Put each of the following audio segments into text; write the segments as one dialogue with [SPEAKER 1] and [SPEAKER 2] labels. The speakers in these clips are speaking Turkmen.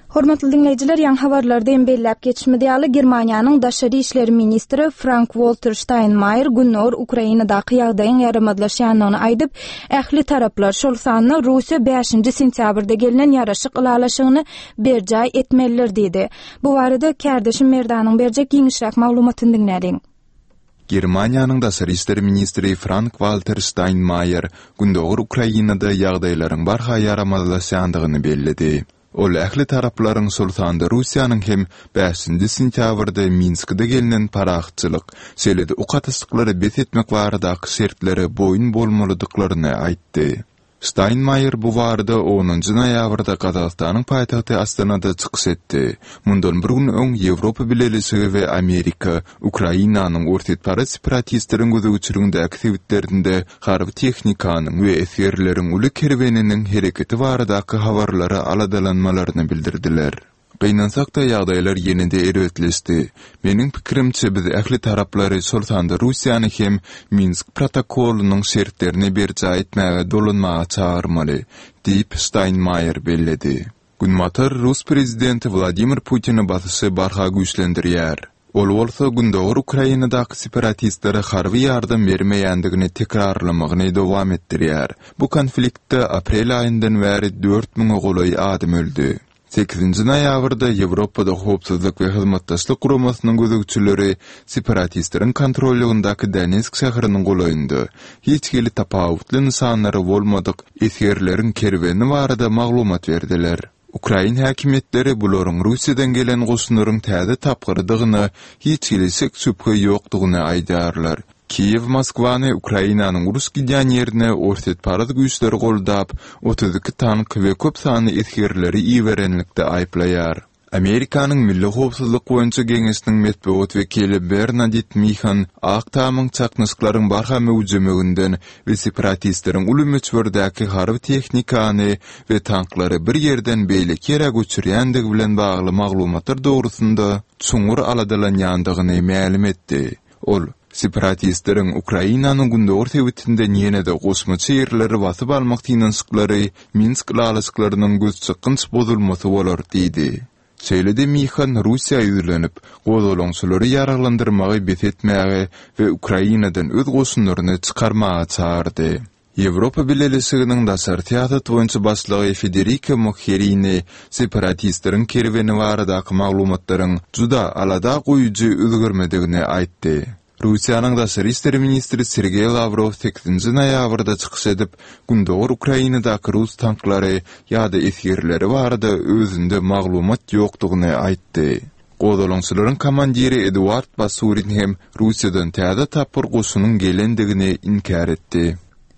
[SPEAKER 1] Hormatly dinleyijiler, ýan habarlarda embellep geçmediýäli Germaniýanyň Daşary işleri ministri Frank-Walter Steinmeier günler Ukrainadaky ýagdaýyň ýaramadlaşýanyny aýdyp, ähli taraplar şol sanyny Russiýa 5-nji sentýabrda gelinen ýaraşyk ýalaşygyny berjay etmeliler diýdi. Bu barada kärdeşim Merdanyň berjek giňişräk maglumatyny dinlädiň.
[SPEAKER 2] Germaniýanyň Daşary işleri ministri Frank-Walter Steinmeier gündogur Ukrainada ýagdaýlaryň barha ýaramadlaşýandygyny bellidi. Ol ähli taraplaryň sultanda Russiýanyň hem 5-nji sentýabrda Minskde gelinen paraxçylyk, selede uqatyslykları bet etmek baradaky şertleri boyun bolmalydyklaryny aýtdy. Steinmeier bu barada 10-njy noýabrda Gazagstanyň paýtagty Astanada çykyş etdi. Mundan bir gün öň Ýewropa Birleşigi we Amerika Ukrainanyň ortatpara separatistleriň gözüçürüňde aktivitlerinde harby tehnikanyň we eserleriň uly kerweniniň hereketi baradaky habarlary aladalanmalaryny bildirdiler. Gynansak-da ýagdaýlar ýenide eretleşdi. Meniň pikirimçe biz ähli taraplary sultanda Russiýany hem Minsk protokolunyň şertlerini berjay etmäge dolanmaga çağırmaly, diýip Steinmeier belledi. Günmatar Rus prezidenti Vladimir Putin'i batyşy barha güýçlendirýär. Ol bolsa gündogur Ukrainadaky separatistlere harby ýardam bermeýändigini tekrarlamagyny dowam etdirýär. Bu konfliktde aprel aýyndan bäri 4000 golaý adam öldü. 8-nji noýabrda Ýewropada howpsuzlyk we hyzmatdaşlyk guramasynyň gözegçileri separatistleriň kontrolündaky Donetsk şäheriniň golaýyndy. Hiç geli tapawutly nysanlary bolmadyk eserleriň kerweni barada maglumat berdiler. Ukrain häkimetleri bularyň Russiýadan gelen goşunlaryň täze tapgyrdygyny, hiç gelesek şüphe ýokdugyny aýdarlar. Kiev Moskwany Ukrainanyň Rus gidýän ýerine ortatpara güýçleri goldap, 32 tank we köp sany eskerleri iýerenlikde aýplaýar. Amerikanyň Milli Howpsuzlyk boýunça geňeşiniň medeniýet wekili Bernadette Mihan Aktamyň çaknysklaryň barha möwjümeginden we separatistleriň uly möçberdäki harby tehnikany we tanklary bir ýerden beýlek ýere göçürýändigi bilen bagly maglumatlar dogrusynda çuňur aladalanýandygyny ma'lum etdi. Ol separatistleriň Ukrainanyň gündogur tewitinde ýene-de gosmaçy ýerleri basyp almak tynançyklary Minsk ýalaşyklarynyň gözçykynç bozulmasy bolar diýdi. Şeýle-de Mihan Russiýa ýüzlenip, gozalaňçylary ýaraglandyrmagy bet etmäge we Ukrainadan öz goşunlaryny çykarmaga çağırdy. Ýewropa Birleşiginiň Daşary teatr boýunça başlygy Federica Mogherini separatistleriň kerweni baradaky maglumatlaryň juda alada goýujy özgürmedigini aýtdy. Russiýanyň Daşary işleri ministri Sergey Lavrov 8-nji noýabrda çykyş edip, gündogur Ukrainadaky Rus tanklary ýa-da eskerleri barada özünde maglumat ýokdugyny aýtdy. Gozalaňçylaryň komandiri Eduard Basurin hem Russiýadan täze tapyr goşunyň gelendigini inkar etdi.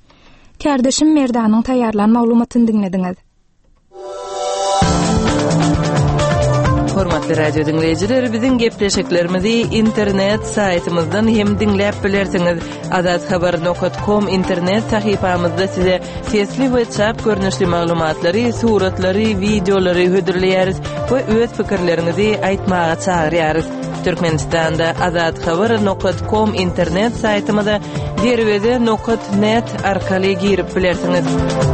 [SPEAKER 1] Kärdeşim Merdanyň taýýarlan maglumatyny dinlediňiz.
[SPEAKER 3] Hormatly radio dinleyijiler, biziň gepleşiklerimizi internet saýtymyzdan hem dinläp bilersiňiz. azathabar.com internet sahypamyzda size sesli we çap görnüşli maglumatlary, suratlary, videolary hödürleýäris we öz pikirlerinizi aýtmaga çagyrýarys. Türkmenistanda azathabar.com internet saýtymyza derwede.net arkaly girip bilersiňiz.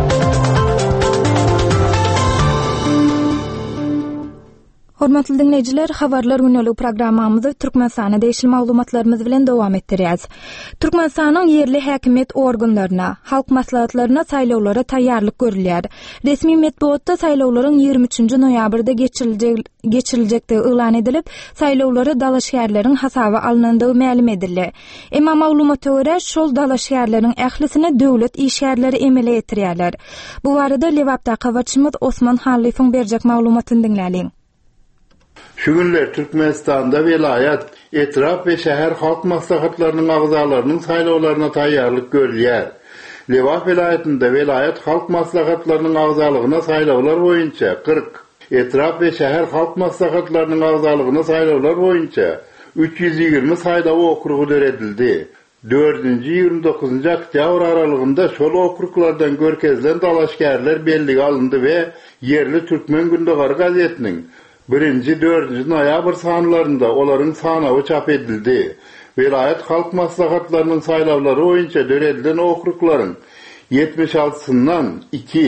[SPEAKER 1] Hormatly dinleyijiler, habarlar günlük programmamyzy Türkmenistana değişil maglumatlarymyz bilen dowam etdirýäs. Türkmenistanyň ýerli häkimet organlaryna, halk maslahatlaryna saýlawlara taýýarlyk görülýär. Resmi medeniýetde saýlawlaryň 23-nji noýabrda geçiriljekdigi elan edilip, saýlawlara dalaşýarlaryň hasaby alynandygy ma'lum edildi. Emma maglumata görä şol dalaşýarlaryň ählisini döwlet işgärleri emele etdirýärler. Bu barada Lewapda habarçymyz Osman Halifoň berjek maglumatyny dinläliň.
[SPEAKER 4] Şu günler Türkmenistan'da velayet, etraf ve şehir halk maslahatlarının agzalarının saýlawlaryna taýýarlyk görülýär. Lewap velayetinde velayet halk maslahatlarının agzalygyna saýlawlar boýunça 40, etraf ve şehir halk maslahatlarının agzalygyna saýlawlar boýunça 320 saýlaw okrugy döredildi. 4-29 oktyabr aralygynda şol okruglardan görkezlen dalaşgärler belligi alındy we yerli Türkmen Gündogar gazetiniň 1-4 noýabr sanlarında olaryň sanawy çap edildi. Vilayet halk maslahatlarynyň saýlawlary boýunça döredilen okruklaryň 76-sından 2,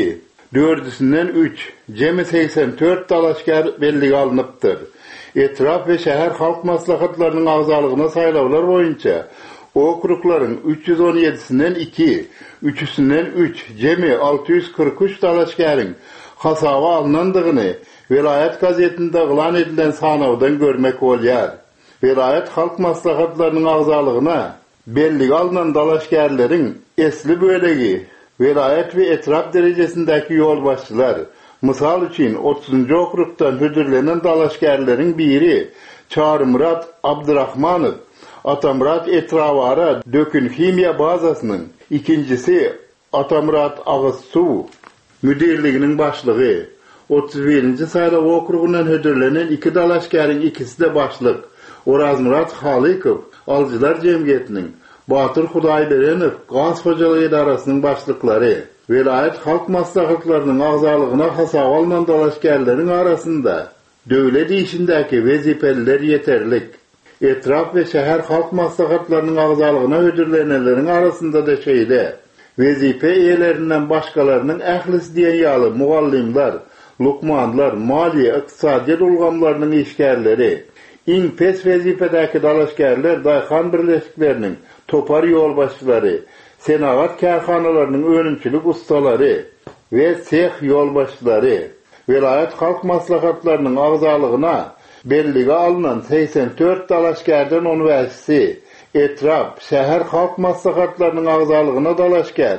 [SPEAKER 4] 4'üsinden 3, jemi 84 dalaşgar belli alınıptır. Etraf ve şäher halk maslahatlarynyň agzalygyna saýlawlar boýunça okruglaryň 317'sinden 2, 3'üsinden 3, jemi 643 dalaşgaryň hasaba alınandygyny Vilayet gazetinde ılan edilen sanawdan görmek bolýar. Vilayet halk maslahatlarynyň agzalygyna belli alınan dalaşgarlaryň esli bölegi vilayet we etraf derejesindäki ýol başçylar, mysal üçin 30-njy okrugdan hödürlenen dalaşgarlaryň biri Çarmyrat Abdurrahmanow, Atamrat etrafara dökün himiya bazasynyň, ikincisi Atamrat Agyssuw müdirliginiň başlygy, 31-nji saýlaw okrugundan hödürlenen 2 dalaşgaryň ikisi de başlyk. Orazmurat Halikow Aljylar jemgyýetiniň, Batyr Hudaýberenew Gaz hojalygy idarasynyň başlyklary, vilayet halk maslahatlarynyň agzalygyna hasaba alynan dalaşgarlaryň arasynda döwlet işindäki wezipeliler ýeterlik. Etraf we şäher halk maslahatlarynyň agzalygyna hödürlenenleriň arasynda da şeýle. Wezipe eýelerinden başgalarynyň ählisi diýen ýaly mugallimler, lukmanlar, maliýe, ykdysadyýat ulgamlarynyň işgärleri, iň pes wezipedäki dalaşgarlar daýhan birleşikleriniň topar ýol başçylary, senagat kärhanalarynyň önümçilik ustalary we seh ýol başçylary, vilayet halk maslahatlarynyň agzalygyna bellige alynan 84 dalaşgardan 15'si, etraf, şäher halk maslahatlarynyň agzalygyna dalaşgar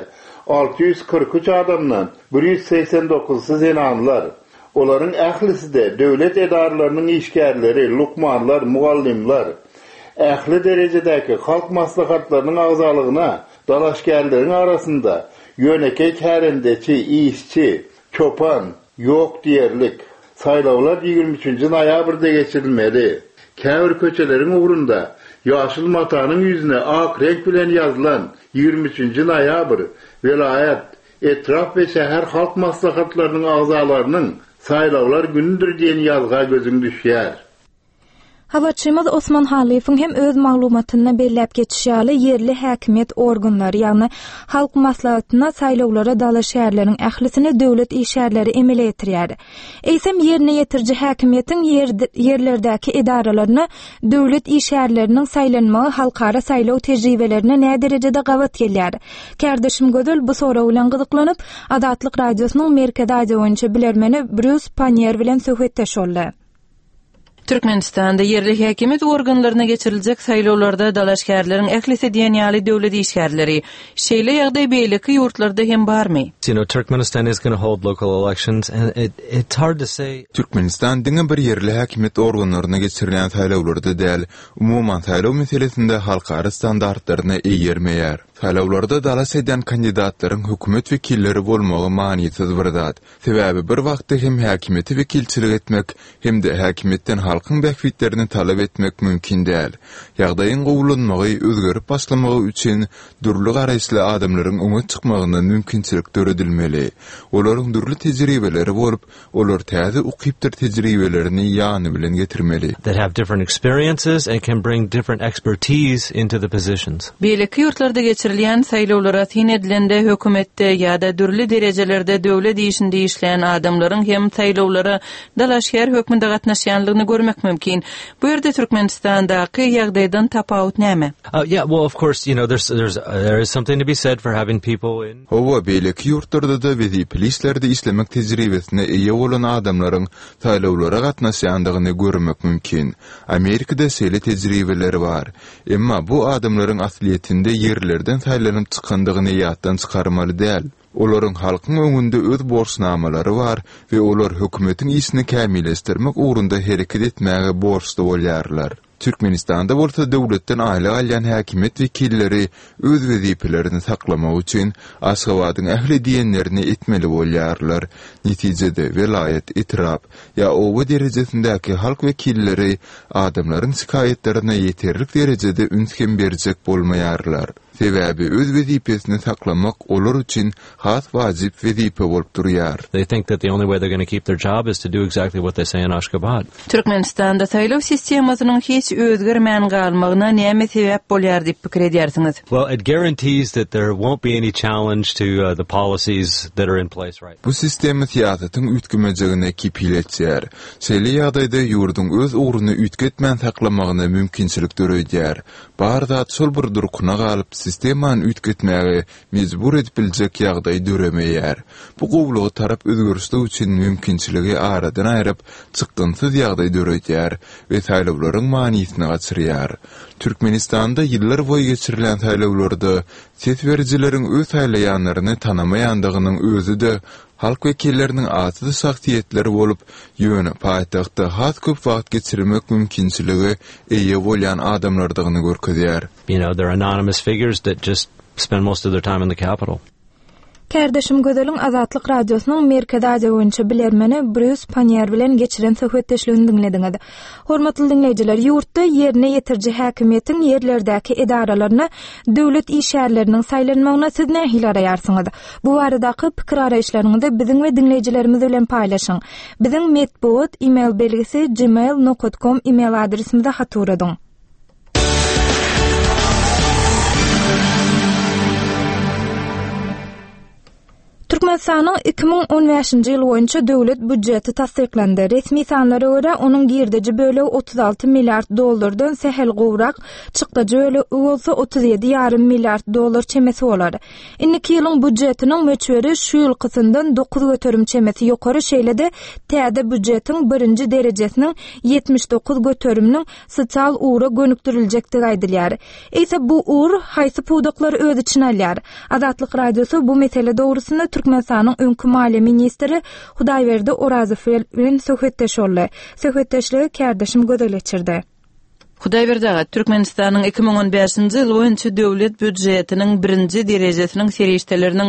[SPEAKER 4] 643 adamdan 189'sy zenanlar. Olaryň ählisi de döwlet edaralarynyň işgärleri, lukmanlar, mugallimler. Ähli derejedäki halk maslahatlarynyň agzalygyna dalaşgarlaryň arasynda ýönekey kärendeçi, işçi, çopan ýok diýerlik. Saýlawlar 23-nji noýabrda geçirilmeli. Käbir köçeleriň ugrunda ýaşyl matanyň ýüzüne ak renk bilen ýazylan 23-nji noýabr vilayet, etraf we şäher halk maslahatlarynyň agzalarynyň saýlawlar günüdür diýen ýazga gözüň düşýär.
[SPEAKER 1] Habarçymyz Osman Halifowyň hem öz maglumatyny belläp geçýäli yerli häkimet organlary, ýagny halk maslahatyna saýlawlara dalaşýarlaryň ählisini döwlet işgärleri emele ýetirýär. Eýsem ýerine ýetirji häkimetiň yerlerdäki idaralaryny döwlet işgärleriniň saýlanmagy halkara saýlaw tejribelerine näme derejede gawat gelýär? Kärdeşim Gödel bu soraw bilen gyzyklanyp Azatlyk radiosynyň merkez aýdy boýunça bilermeni Bruce Panier bilen söhbetdeş boldy.
[SPEAKER 3] Türkmenistanda yerli häkimet organlaryna geçiriljek saýlawlarda dalaşgarlaryň ählisi diýen ýaly döwlet işgärleri şeýle ýagdaý beýleki ýurtlarda hem barmy?
[SPEAKER 5] Turkmenistan is going to hold local elections and it's hard to say.
[SPEAKER 2] Türkmenistan diňe bir yerli häkimet organlaryna geçirilen saýlawlarda däl, umuman saýlaw meselesinde halkara standartlaryna eýermeýär. Saýlawlarda dalas eden kandidatlaryň hökümet wekilleri bolmagy maniýetsiz bir zat. Sebäbi bir wagtda hem häkimeti wekilçilik etmek hem de häkimetden halkyň bähwitlerini talap etmek mümkin däl. Ýagdaýyň gowulanmagy, özgerip başlamagy üçin durly garaýşly adamlaryň öňe çykmagyna mümkinçilik döredilmeli. Olaryň durly tejribeleri bolup, olar täze ukypdyr tejribelerini ýany bilen getirmeli.
[SPEAKER 5] That have different experiences and can bring different expertise into the positions.
[SPEAKER 3] Beýleki ýurtlarda geçirilýän saýlawlara tin edilende hökümetde ýa-da dürli derejelerde döwlet işinde işleýän adamlaryň hem saýlawlara dalaşgar hökmünde gatnaşýanlygyny görmek mümkin. Bu ýerde Türkmenistandaky ýagdaýdan tapawut näme?
[SPEAKER 5] Yeah, well, of course, there is something to be said for having people in.
[SPEAKER 2] Owa beýleki ýurtlarda da wezipelistlerde işlemek tejribesine eýe bolan adamlaryň saýlawlara gatnaşýandygyny görmek mümkin. Amerikada sele tejribeleri bar. Emma bu adamlaryň asliýetinde yerlerden saýlanyp çykandygyny ýatdan çykarmaly däl. Olaryň halkyň öňünde öz borçnamalary bar we olar hökümetiň işini kämilleşdirmek ugrunda hereket etmäge borçly bolýarlar. Türkmenistanda bolsa döwletden aýly alýan häkimet wekilleri öz wezipelerini saklamak üçin Aşgabatyň ähli diýenlerini etmeli bolýarlar. Netijede vilayet, etraf ýa owa derejesindäki halk wekilleri adamlaryň şikaýetlerine ýeterlik derejede ünskem berjek bolmaýarlar. Sebäbi öz wezipesini saklamak olar üçin has wajyp wezipe bolup durýar.
[SPEAKER 5] They think that the only way they're going to keep their job is to do exactly what they say in Ashgabat.
[SPEAKER 3] Türkmenistanda saýlaw sistemasynyň hiç özgermän galmagyna näme sebäp bolýar diýip pikir edýärsiňiz?
[SPEAKER 5] Well, it guarantees that there won't be any challenge to the policies that are in place right now.
[SPEAKER 2] Bu sistemi siýasatyň ütkümejegine kipil etýär. Şeýle ýagdaýda ýurdun öz uğruny ütketmän saklamagyna mümkinçilik döredýär. Bar zat şol bir durkuna galyp sistemany ütketmäge mejbur edip biljek ýagdaý döremeýär. Bu gowlugy tarap özgörüşde üçin mümkinçiligi aradan aýryp çykdynsyz ýagdaý döredýär we saýlawlaryň manysyny gaçyrýar. Türkmenistanda ýyllar boýy geçirilen saýlawlarda ses berjileriň öz saýlaýanlaryny tanamaýandygynyň özü de halk wekilleriniň atydy şahsiýetleri bolup, ýöne paýtagtda has köp wagt geçirmek mümkinçiligi eýe bolýan adamlardygyny görkezýär.
[SPEAKER 5] They're anonymous figures that just spend most of their time in the capital.
[SPEAKER 1] Kärdeşim Gödeliň Azatlyk radiosynyň Merkez Aziýa boýunça bilermeni Bruce Panier bilen geçiren söhbetdeşligini dinlediňiz. Hormatly dinleýijiler, ýurtda ýerine ýetirji häkimiýetiň ýerlerdäki edaralaryna döwlet işgärleriniň saýlanmagyna siz nähili araýarsyňyz? Bu baradaky pikir araýşlaryňyzy biziň we dinleýijilerimiz bilen paýlaşyň. Biziň medbuat e-mail belgisi gmail.com e-mail adresimizde hatur ediň. Türkmenistanyň 2015-nji ýyl boýunça döwlet budjeti tasdiklendi. Resmi sanlara görä onuň girdeji bölegi 36 milliard dollardan sehel gowrak, çykdyjy bölegi bolsa 37,5 milliard dollar çemesi bolar. Indiki ýylyň budjetiniň möçberi şu ýyl kysyndan 9 göterim çemesi ýokary şeýlede täze budjetiň 1-nji derejesiniň 79 göteriminiň sosial uğra gönükdiriljekdigi aýdylýar. Eýse bu uğur haýsy puwdaklary öz içine alýar. Azatlyk radiosu bu mesele dogrusynda Türkmenistanyň öňkü maliýe ministri Hudaýberdi Orazow bilen söhbetdeşýärler. Söhbetdeşligi Kärdeşim Gödel geçirdi.
[SPEAKER 3] Hudaýberdi Türkmenistanyň 2015-nji ýyl boýunça döwlet budjetiniň 1-nji derejesiniň serişdeleriniň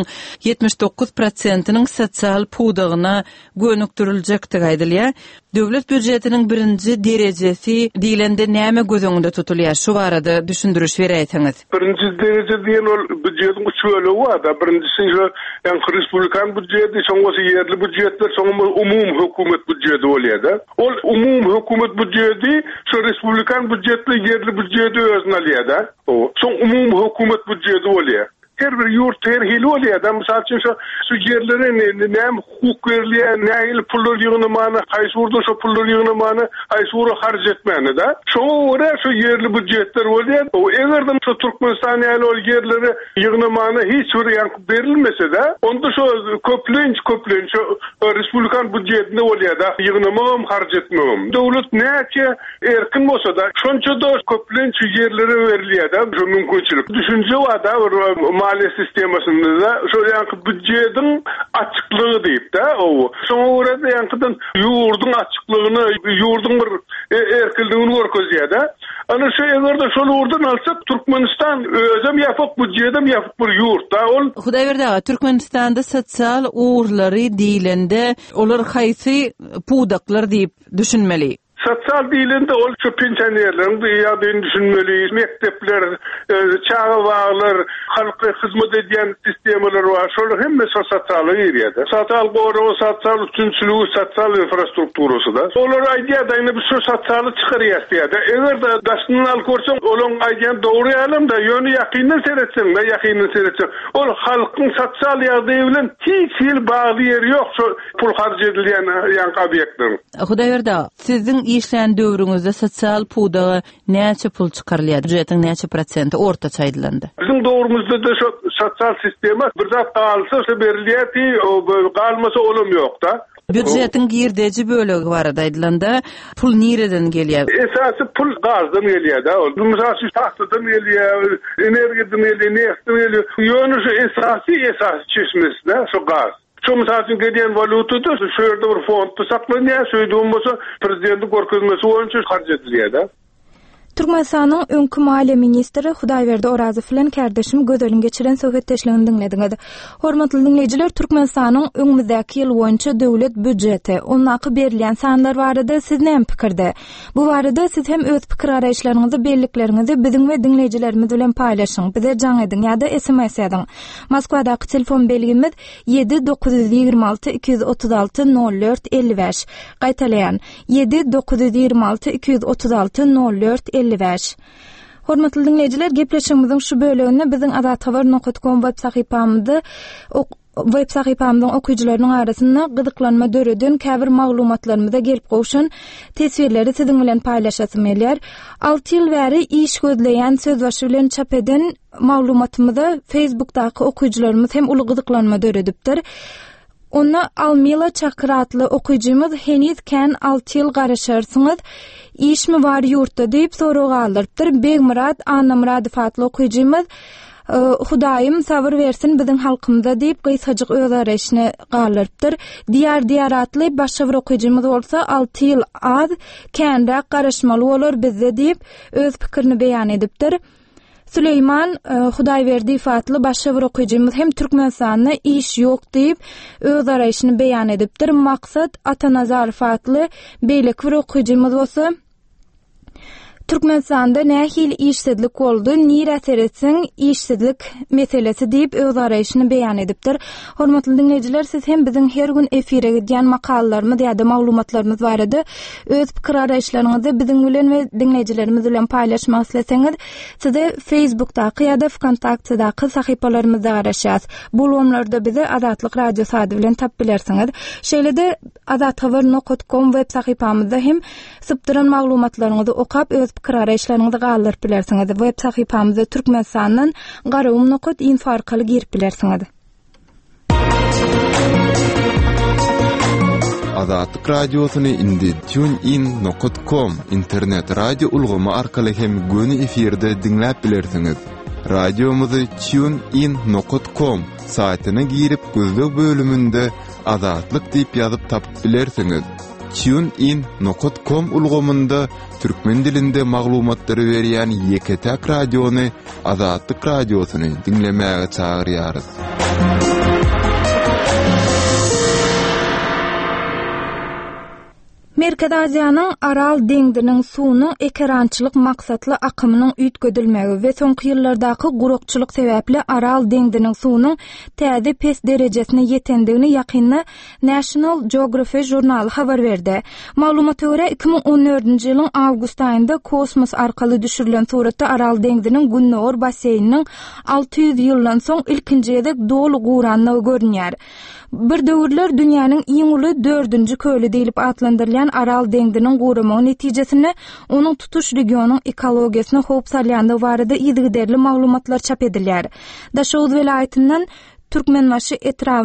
[SPEAKER 3] 79%-nyň sosial puwdagyna gönükdiriljekdigi aýdylýar. Döwlet budjetiniň 1-nji derejesi diýilende näme göz öňünde tutulýar? Şu barada düşündürüş berýäňiz.
[SPEAKER 6] 1-nji dereje diýen ol budjetiň üç bölegi bar. Birincisi respublikan budjeti, soňsy ýerli budjetler, soňra umum hökümet budjeti bolýar. Ol umum hökümet budjeti şu respublikan budjetli yerli budjeti özüne alýar. O soň umum hökümet budjeti bolýar. Her bir yurt her hili bolýar. Mysal üçin şu yerlere näme hukuk berilýär, näme pullar ýygnamany, haýsy urda şu pullar ýygnamany, haýsy ura harj etmäni da. Şoňa görä şu yerli budjetler bolýar. O egerden şu Türkmenistan ýaly yerleri ýygnamany hiç bir ýanky berilmese de, onda şu köplenç şu respublikan budjetinde bolýar da, ýygnamam, harj etmem. Döwlet näçe erkin bolsa da, şonça da köplenç yerlere berilýär da, şu mümkinçilik. Düşünje bar da maliýe sistemasynda da şu ýanky budjetiň açyklygy diýip de, o şoňa görä de ýankydan ýurdun açyklygyny, ýurdun bir erkinligini görkezýär da. Ana şu egerde şol ýurdan alsak Türkmenistan özüm ýapyk budjetim ýapyk bir ýurt da. Ol
[SPEAKER 3] Hudaýberdi Türkmenistanda sosial uğurlary diýilende olar haýsy puwdaklar diýip düşünmeli?
[SPEAKER 6] Sosyal diýilende ol şu pensionerleriň ýagdaýyny düşünmeliyiz. Mektepler, çağa baglar, halka hyzmat edýän sistemalar bar. Şolar hemme sosyal ýerinde. Sosyal goýry, sosyal üçinçiligi, sosyal infrastrukturasy da. Olar aýdýar da bu sosyal çykarýar da. Eger de daşyny al görseň, olaň aýdýan dogry ýalym da ýöne ýakyndan seretseň, ol halkyň sosyal ýagdaýy bilen hiç bagly ýeri ýok. Şu pul harj edilýän ýanky obýektler.
[SPEAKER 3] Hudaýberdi, siziň işleyen döwrüňizde sosial puwdaga näçe pul çykarylýar? Budjetiň näçe prosenti ortaça aýdylandy?
[SPEAKER 6] Bizim döwrümizde de şu sosial sistema bir zat galsa berilýär, galmasa olam ýok da.
[SPEAKER 3] Budjetiň girdeji bölegi barada aýdylanda pul nireden gelýär?
[SPEAKER 6] Esasy pul gazdan gelýär da. Mysal şu tahtadan gelýär, energiýadan gelýär, ýöne şu esasy çeşmesinde şu gaz. Şu misal gelen valutada şu ýerde bir fond saklanýar, şöýde bolsa prezidentlik görkezmesi boýunça harj edilýär da.
[SPEAKER 1] Türkmenistanyň öňkü Maliýe ministri Hudaýberdi Orazow bilen kardeşim gözelin geçiren söhbetdeşligini dinlediňiz. Hormatly dinleýijiler, Türkmenistanyň öňümüzdäki ýyl boýunça döwlet büdjeti, onuňky berilýän sanlar barada siz näme pikirde? Bu barada siz hem öz pikir araýşlaryňyzy, belliklerinizi biziň we dinleýijilerimiz bilen paýlaşyň. Bize jaň ediň ýa-da SMS ýazyň. Moskwadaky telefon belgimiz 7926 236 04 55. Gaýtalaýan 7926 236 04 55. Hormatly dinleýijiler, gepleşigimiziň şu böleginde biziň adathabar.com web sahypamyzyň okuyjylarynyň arasynda gyzyklanma döredin käbir maglumatlarymyza gelip gowşan tesbirleri siziň bilen paýlaşasym gelýär. 6 ýyl bäri iş gözleýän söz başy bilen çap eden maglumatymyza Facebookdaky okuyjylarymyz hem uly gyzyklanma döredipdir. Ona Almila Çakratlı okuyjymyz heniz kän 6 ýyl garaşarsyňyz, iş mi bar ýurtda diýip sorag aldyrypdyr. Begmurad Annamurad fatly okuyjymyz Hudaýym sabır versin biziň halkymyza diýip gysgaçyk öz araýşyny galyrypdyr. Diýer atly başga bir okuyjymyz bolsa 6 ýyl az känrak garaşmaly bolar bizde diýip öz pikirini beýan edipdir. Süleyman Hudaýberdi fatly başga bir okuyjymyz hem Türkmenistanda iş ýok diýip öz araýşyny beýan edipdir. Maksat Atanazar fatly beýleki bir okuyjymyz bolsa Türkmenistanda nähil işsizlik boldy, nire teretsin işsizlik meselesi diýip öz araýşyny beýan edipdir. Hormatly dinleýijiler, siz hem biziň her gün efire gidýän makallalarymyz ýa-da maglumatlarymyz barada öz pikir araýşlaryňyzy biziň bilen we dinleýijilerimiz bilen paýlaşmak isleseňiz, size Facebookdaky ýa-da Wkontaktedaky sahypalarymyzda garaşýas. Bu lomlarda bize Azatlyk radio sady bilen tap bilersiňiz. Şeýle-de azathabar.com web sahypamyzda hem sypdyran maglumatlaryňyzy okap öz pikir araýşlaryňyzy galyryp bilersiňiz. Web sahypamyzda Türkmenistanyň garawum.info arkaly girip bilersiňiz.
[SPEAKER 2] Azatlyk radiosyny indi tunein.com internet radio ulgamy arkaly hem göni efirde dinläp bilersiňiz. Radiomuzy tunein.com saýtyna girip gözlük bölümünde Azatlyk diýip ýazyp tapyp bilersiňiz. tunein.com ulgamynda türkmen dilinde maglumatlary berýän Ýeketäk radiony Azatlyk radiosyny dinlemäge çagyrýarys.
[SPEAKER 1] Merkez Aziýanyň Aral deňdiniň suwunyň ekrançylyk maksatly akymynyň üýtgedilmegi we soňky ýyllardaky gurukçylyk sebäpli Aral deňdiniň suwunyň täze pes derejesine ýetendigini ýakynda National Geographic jurnaly habar berdi. Maglumata görä 2014-nji ýylyň awgust aýynda kosmos arkaly düşürilen suratda Aral deňdiniň Gunnor baseýniniň 600 ýyldan soň ilkinji ýedek dolu guranlygy görünýär. Bir döwürler dünýäniň iň uly 4-nji köli diýilip atlandyrylýan Aral deňdiniň guramagy netijesinde onuň tutuş regionynyň ekologiýasyna howp salýandy barada ýygyderli maglumatlar çap edilýär. Daşowuz welaýatynyň Türkmenbaşy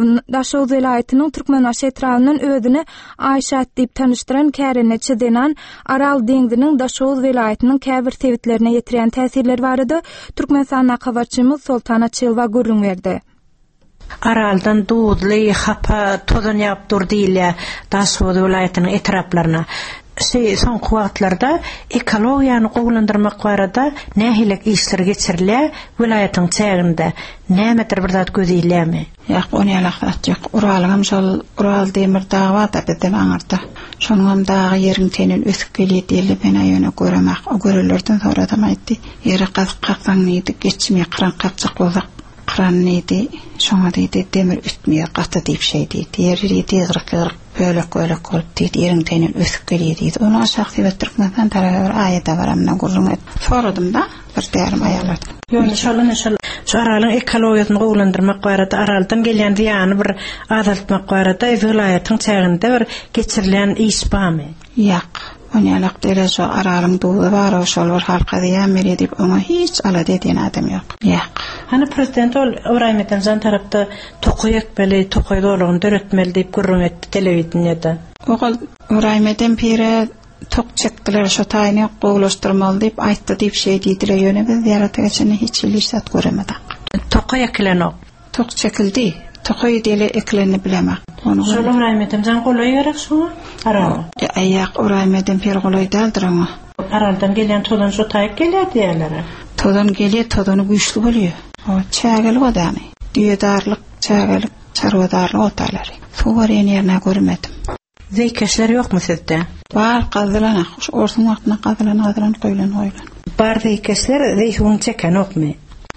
[SPEAKER 1] etrawynyň özüni Aýşat diýip tanıştyran Käreneçe denen Aral deňdiniň Daşowuz welaýatynyň käbir sebitlerine ýetiren täsirleri barada Türkmenistan habarçymyz Soltana Çelwa görüň berdi.
[SPEAKER 7] Araldan dudly, hapa, tozan ýapdyr diýilýär Daşowuz welaýatynyň etraplaryna. Soňky wagtlarda ekologiýany gowlandyrmak barada nähilek işler geçirilýär welaýatyň çäginde. Nämedir bir zat gözýärmi?
[SPEAKER 8] Ýok, ony ýalak ýok. Uralym şol Ural demir dagy wata beden aňarda. Şonuň dagy ýeriň tenen ösüp gelýär diýildi. Ben aýyna göremek, o görelerden sonra da aýtdy. Ýere gazykaksaň neydi, geçmeye kıran kakçak bolak. Kıran neydi, şoňa diýdi demir ütmeye gaty diýip şey diýdi. Ýeri tezrak bölek bolup diýdi. Ýeriň tenen ösüp gelýär diýdi. Onu şahsy we Türkmenistan tarapy aýda baramna gurrun et. Soradym da bir därim aýalar.
[SPEAKER 7] Ýöne şu Aralyň ekologiýasyny gowlandyrmak barada Araldan gelýän ýany bir azaltmak barada welaýatyň çäginde bir geçirilen iş barmy?
[SPEAKER 8] Ýok. Ony ýalak dere şu Aralyň duwy bar, şol bir halka diýen biri diýip ona hiç ala diýen adam ýok. Ýok.
[SPEAKER 7] Hani prezident ol Ibrahim Zan tarapda tokoýak beli, tokoý dolugyny döretmeli diýip gurrun etdi telewizionyada.
[SPEAKER 8] Ogul Ibrahim pire tok çekdiler şu taýyny gowlaşdyrmaly diýip aýtdy diýip şey diýdiler ýöne biz ýaratagaçyny hiç ilişat göremedik.
[SPEAKER 7] Tokoýak bilen
[SPEAKER 8] tok çekildi. Tokoy dili eklerini bilemek.
[SPEAKER 7] Şol Ibrahim Zan golaý ýarak şoňa? Ara.
[SPEAKER 8] Aýak Ibrahim pire golaý daldyr ama.
[SPEAKER 7] Araldan gelen todan şu tayık geler diýerler.
[SPEAKER 8] Todan gelýär, todany güýçli bolýar. O çägeli adamy. Düýedarlyk, çägelik, çarwadarlyk otaýlar. Suwar ýerine görmedim.
[SPEAKER 7] Zeýkeşler ýokmy sizde?
[SPEAKER 8] Bar qazylanak, orsun wagtyna qazylan goýlan.
[SPEAKER 7] Bar zeýkeşler zeýhun çeken okmy?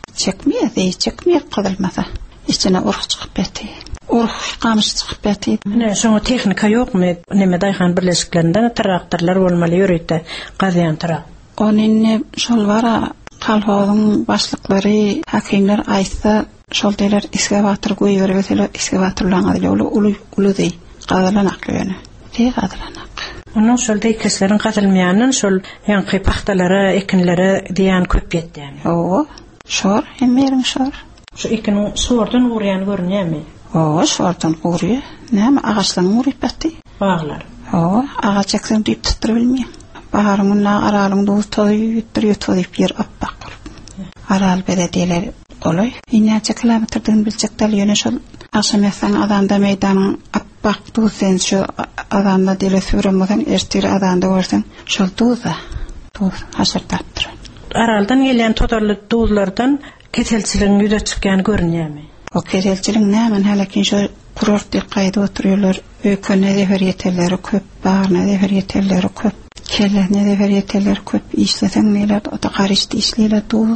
[SPEAKER 8] Çekmeýär qazylmasa. İçine uruk çıkıp beti. Uruk qamış çıkıp beti.
[SPEAKER 7] Ne, şoňa tehnika ýokmy? Neme daýhan birleşiklerinden traktorlar bolmaly ýörýärdi, gazyan trak.
[SPEAKER 8] Onuň şol wara kalhozyň başlyklary, hakimler aýtsa, şol diýler eskavator goýberýär, eskavatorlaryň adyly uludy. Qazylanak ýöne. Qazylanak.
[SPEAKER 7] Onun şol zeýkeşleriň gazylmaýanyň şol ýanky paxtalary, ekinlere diýen köp ýetdi.
[SPEAKER 8] O, şor, hemmerin şor.
[SPEAKER 7] Şu ikinin sordan uğrayan görünýärmi?
[SPEAKER 8] O, sordan uğrýar. Näme agaçlaryň uğryp batdy?
[SPEAKER 7] Bağlar.
[SPEAKER 8] O, agaç çeksen diýip tutup bilmeýär. Baharyň aralyň ýetdirýär ýer appak bolup. Aral belediýeler olay. Inäçe kilometrden bilçekdel ýöne şol aşamasan adamda meýdanyň appak duýsen şu adamda diýle süremeden ertir adamda görsen şol duýsa. Haşyrtapdyr.
[SPEAKER 7] Araldan gelen totarly duýlardan ketelçiligiň ýüze çykýan görünýärmi?
[SPEAKER 8] O ketelçilik nämen halakin şu kurort diýip gaýda oturýarlar. Öküne de ferýetelleri köp, bagna de ferýetelleri köp, kellene de ferýetelleri köp. Işleseň neler, ota garyşdy işleýär duý.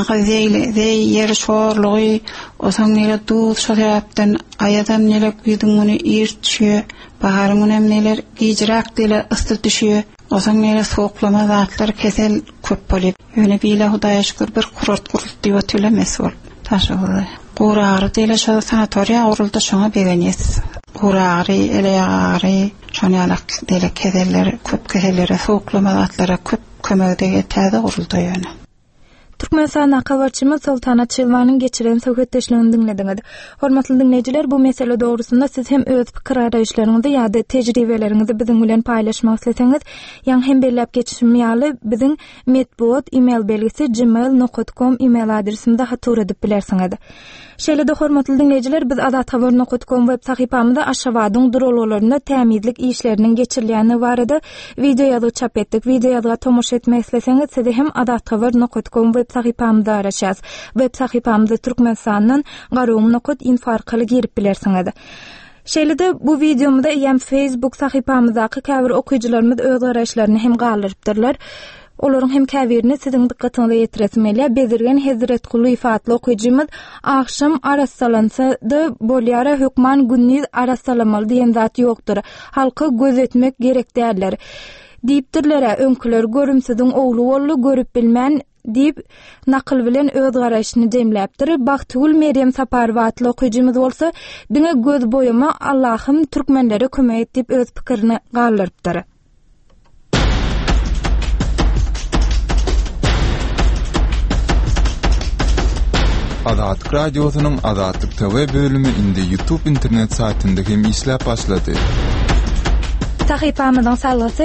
[SPEAKER 8] Ýa-da ýer şorlugy, osaň neler duý şoýapdan aýadan neler güýdüňini ýertşe, baharyň neler giýjirak diýle ysty düşýär. Osaň neler soğuklama zatlar kesel köp bolyp. Ýöne bile Hudaýa şükür bir kurort diýip ötülemes bol. Taşawy. Gurary diýle şo sanatoriýa uruldy şoňa begenýes. Gurary, eleýary, şoňalak diýle kezeller, köp kezelleri soğuklama zatlara köp kömegde täze uruldy ýöne.
[SPEAKER 1] Türkmenistan habarçymyz Sultana Çylwanyň geçiren söhbetdeşligini dinlediňiz. Hormatly dinleyijiler, bu mesele dogrusynda siz hem öz pikir araýşlaryňyzy ýa-da tejribeleriňizi biziň bilen paýlaşmak isleseňiz, ýa hem belläp geçişim ýaly biziň medbuat email belgisi gmail.com email adresimizde hatur edip bilersiňiz. Şeýle-de hormatly dinleyijiler, biz azathabar.com web sahypamyzda aşawadyň durulgalaryna tämizlik işleriniň geçirilýäni barada video ýazy çap etdik. Video ýazyga tomoş etmek isleseňiz, siz hem azathabar.com web sahypamyzda araşas. Web sahypamyzda Türkmenistanyň garum.info arkaly girip bilersiňiz. Şeýle-de bu videomda hem Facebook sahypamyzdaky käbir okuyjylarymyz öz araşlaryny hem galyrypdyrlar. Olaryň hem käbirini siziň dikkatiňize ýetiretmeli. Bezirgen Hezret Kulu ifatly okuyjymyz akşam arassalansa-da bolýara hökman gündüz arassalamaly diýen zat ýokdur. Halky gözetmek gerek däller. Diýipdirler, öňküler görümsiziň ogly bolly görüp bilmän diýip nakıl bilen öz garaşyny demläpdir. Baktygul Meryem Saparova atly okuyjymyz bolsa, diňe göz boýama Allahym türkmenlere kömek et diýip öz pikirini galyrypdyr.
[SPEAKER 2] Azatlyk radiosynyň Azatlyk TV bölümi indi YouTube internet saytynda hem işläp başlady.
[SPEAKER 1] Sahypamyzyň salgasy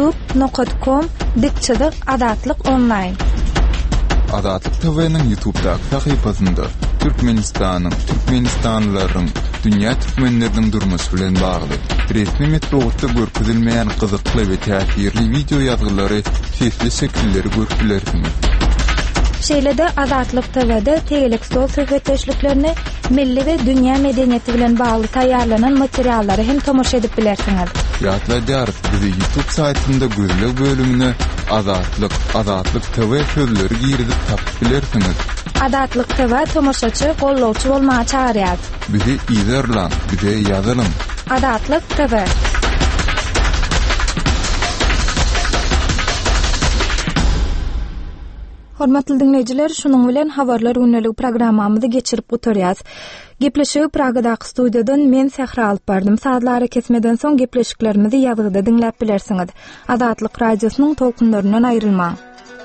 [SPEAKER 1] youtube.com/azatlyk online.
[SPEAKER 2] Azatlyk TV'niň YouTube'daky sahypasynda Türkmenistanyň, türkmenistanlylaryň, dünýä türkmenleriniň durmuşy bilen bagly resmi metodda görkezilmeýän gyzykly we täsirli video ýazgylary, sesli şekilleri görüpilersiňiz.
[SPEAKER 1] Şeýle-de Azatlyk TV'de tegelik stol söhbetdeşliklerini, milli we dünýä medeniýeti bilen bagly taýýarlanan materiallary hem tomoş edip bilersiňiz.
[SPEAKER 2] Ýatlaýar, bizi YouTube saytynda gözlek bölümine Azatlyk TV sözleri girip tapyp bilersiňiz.
[SPEAKER 1] Azatlyk TV tomoşaçy, gollawçy bolmagy çagarýar.
[SPEAKER 2] Bizi izlerler, bize ýazalym.
[SPEAKER 1] Azatlyk TV. Hormatly dinleyijiler, şunuň bilen habarlar günnelik programmamyzy geçirip gutarýas. Gepleşigi Pragadaky studiýadan men Sehra alyp bardym. Saatlara kesmeden soň gepleşiklerimizi ýazgyda dinläp bilersiňiz. Azatlyk radiosynyň tolkunlaryndan aýrylmaň.